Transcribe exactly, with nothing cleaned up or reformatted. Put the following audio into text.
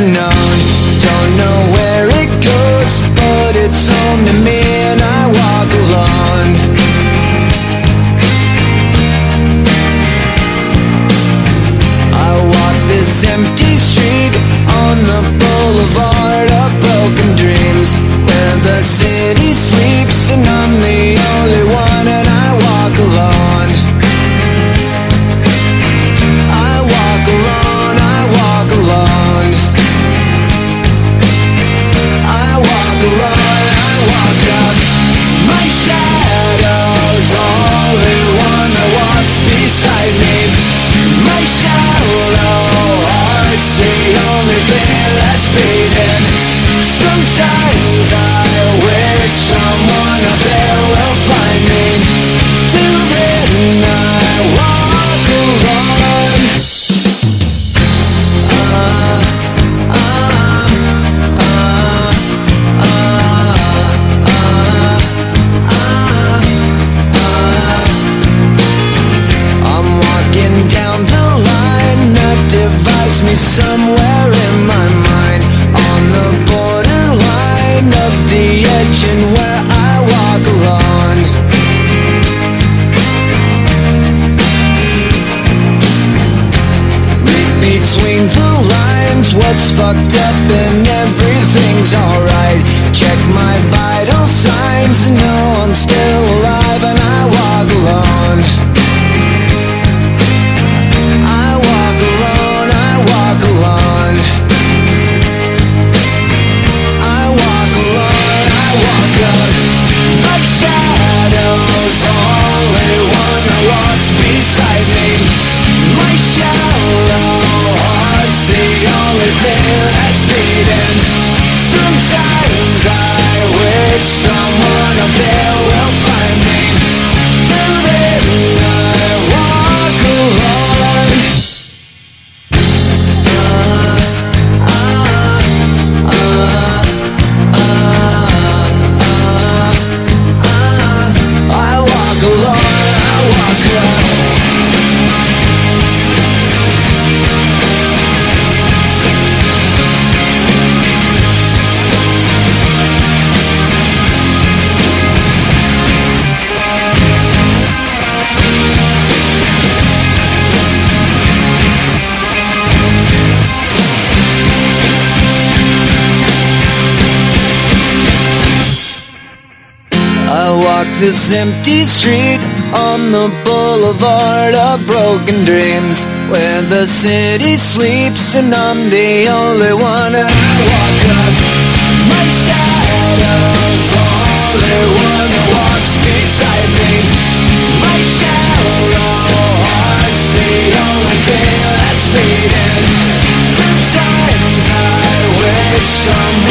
unknown. Don't know where it goes, but it's home to me, and I walk alone. I walk this empty street on the boulevard of broken dreams, where the city sleeps and I'm the only one, and I walk alone. I walk alone, I walk alone. I walk alone, I walk up. My shadow's only one that walks beside me. My shallow heart's the only thing that's beating. Sometimes I wish someone up there will find me. Till then I walk alone. Uh, uh, uh, uh, uh, uh. I'm walking down the line that divides me somewhere in my mind, on the borderline of the edge and where I walk alone. Read between the lines what's fucked up and everything's alright. Check my vital signs and know I'm still alive, and I walk alone. I walk alone, I walk alone. I walk alone, I walk up. My shadow's only one that walks beside me. My shallow heart's the only thing that's beating. Sometimes I wish someone up there will find me. Till then I walk alone. Uh, uh, uh, uh, uh, I walk alone, I walk alone. I walk this empty street on the boulevard of broken dreams, where the city sleeps and I'm the only one, and I walk up. My shadow's only one that walks beside me. My shallow heart's the only thing that's beating. Sometimes I wish someone